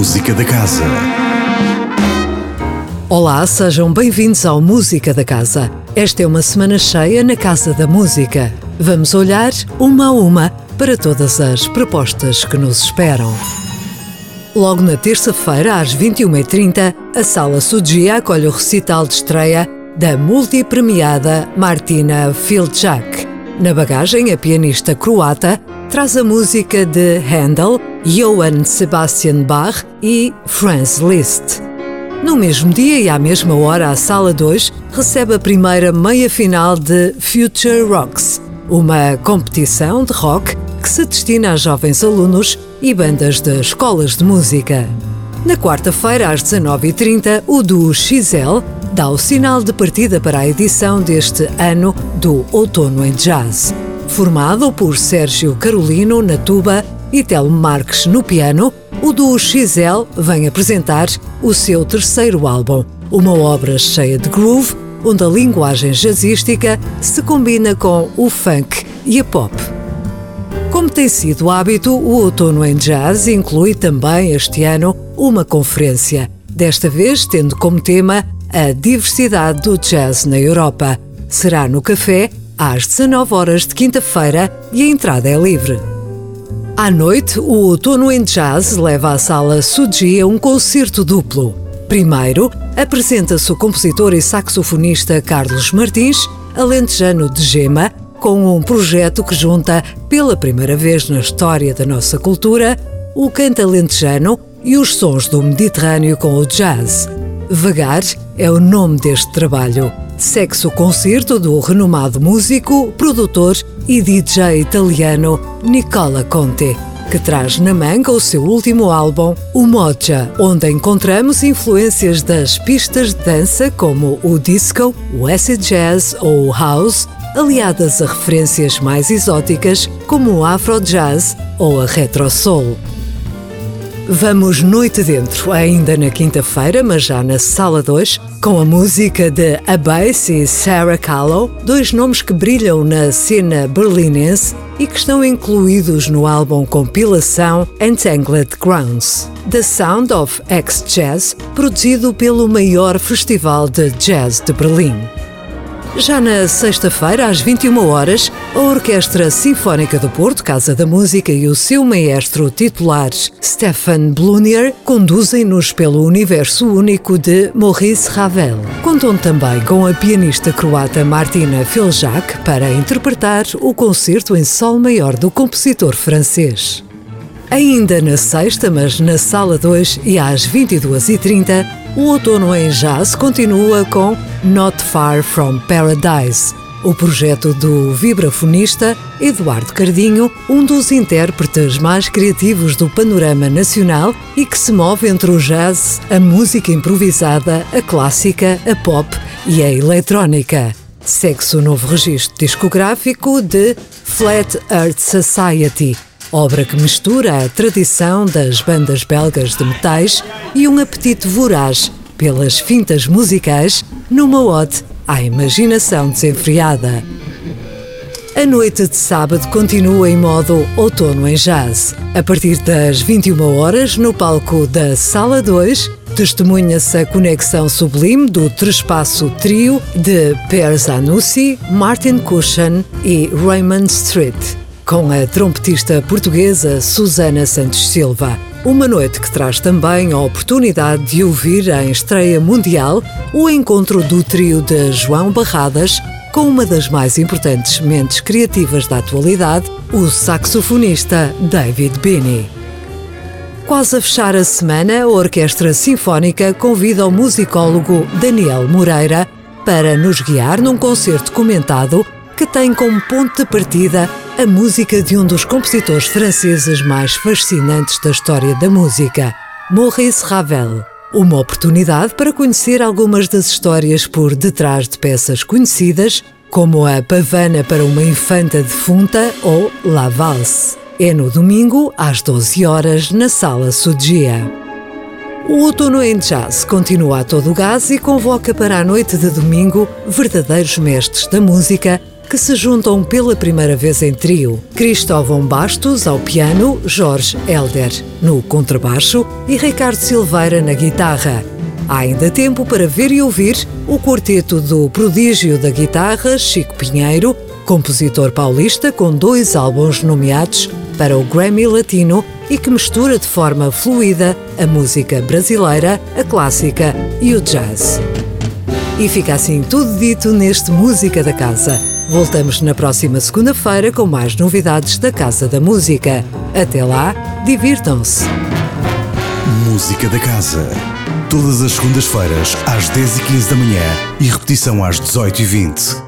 Música da Casa. Olá, sejam bem-vindos ao Música da Casa. Esta é uma semana cheia na Casa da Música. Vamos olhar, uma a uma, para todas as propostas que nos esperam. Logo na terça-feira, às 21h30, a Sala Sugia acolhe o recital de estreia da multipremiada Martina Filjak. Na bagagem, a pianista croata traz a música de Handel, Johann Sebastian Bach e Franz Liszt. No mesmo dia e à mesma hora, a Sala 2 recebe a primeira meia-final de Future Rocks, uma competição de rock que se destina a jovens alunos e bandas de escolas de música. Na quarta-feira, às 19h30, o duo XL dá o sinal de partida para a edição deste ano do Outono em Jazz. Formado por Sérgio Carolino na tuba e Telmo Marques no piano, o duo XL vem apresentar o seu terceiro álbum, uma obra cheia de groove, onde a linguagem jazzística se combina com o funk e a pop. Como tem sido hábito, o Outono em Jazz inclui também este ano uma conferência, desta vez tendo como tema a diversidade do jazz na Europa. Será no Café, às 19h de quinta-feira, e a entrada é livre. À noite, o Outono em Jazz leva à Sala Sugia um concerto duplo. Primeiro, apresenta-se o compositor e saxofonista Carlos Martins, alentejano de Gema, com um projeto que junta, pela primeira vez na história da nossa cultura, o canto alentejano e os sons do Mediterrâneo com o jazz. Vagar é o nome deste trabalho. Segue-se o concerto do renomado músico, produtor e DJ italiano Nicola Conte, que traz na manga o seu último álbum, o Moja, onde encontramos influências das pistas de dança como o disco, o acid jazz ou o house, aliadas a referências mais exóticas como o afro jazz ou a retro soul. Vamos noite dentro, ainda na quinta-feira, mas já na Sala 2, com a música de Abass e Sarah Callow, dois nomes que brilham na cena berlinense e que estão incluídos no álbum compilação Entangled Grounds, The Sound of X-Jazz, produzido pelo maior festival de jazz de Berlim. Já na sexta-feira, às 21h, a Orquestra Sinfónica do Porto, Casa da Música, e o seu maestro titular, Stefan Blunier, conduzem-nos pelo universo único de Maurice Ravel. Contam também com a pianista croata Martina Filjak para interpretar o concerto em sol maior do compositor francês. Ainda na sexta, mas na Sala 2 e às 22h30, o Outono em Jazz continua com Not Far From Paradise, o projeto do vibrafonista Eduardo Cardinho, um dos intérpretes mais criativos do panorama nacional e que se move entre o jazz, a música improvisada, a clássica, a pop e a eletrónica. Segue-se o novo registro discográfico de Flat Earth Society, obra que mistura a tradição das bandas belgas de metais e um apetite voraz pelas fintas musicais numa ode à imaginação desenfreada. A noite de sábado continua em modo Outono em Jazz. A partir das 21h, no palco da Sala 2, testemunha-se a conexão sublime do trespaço trio de Per Zanussi, Martin Cushan e Raymond Street, com a trompetista portuguesa Susana Santos Silva. Uma noite que traz também a oportunidade de ouvir em estreia mundial o encontro do trio de João Barradas com uma das mais importantes mentes criativas da atualidade, o saxofonista David Binney. Quase a fechar a semana, a Orquestra Sinfónica convida o musicólogo Daniel Moreira para nos guiar num concerto comentado que tem como ponto de partida a música de um dos compositores franceses mais fascinantes da história da música, Maurice Ravel. Uma oportunidade para conhecer algumas das histórias por detrás de peças conhecidas, como a Pavana para uma Infanta Defunta ou La Valse. É no domingo, às 12h, na Sala Sugia. O Outono em Jazz continua a todo o gás e convoca para a noite de domingo verdadeiros mestres da música que se juntam pela primeira vez em trio. Cristóvão Bastos ao piano, Jorge Helder no contrabaixo e Ricardo Silveira na guitarra. Há ainda tempo para ver e ouvir o quarteto do prodígio da guitarra, Chico Pinheiro, compositor paulista com 2 álbuns nomeados para o Grammy Latino e que mistura de forma fluida a música brasileira, a clássica e o jazz. E fica assim tudo dito neste Música da Casa. Voltamos na próxima segunda-feira com mais novidades da Casa da Música. Até lá, divirtam-se! Música da Casa. Todas as segundas-feiras às 10h15 da manhã e repetição às 18h20.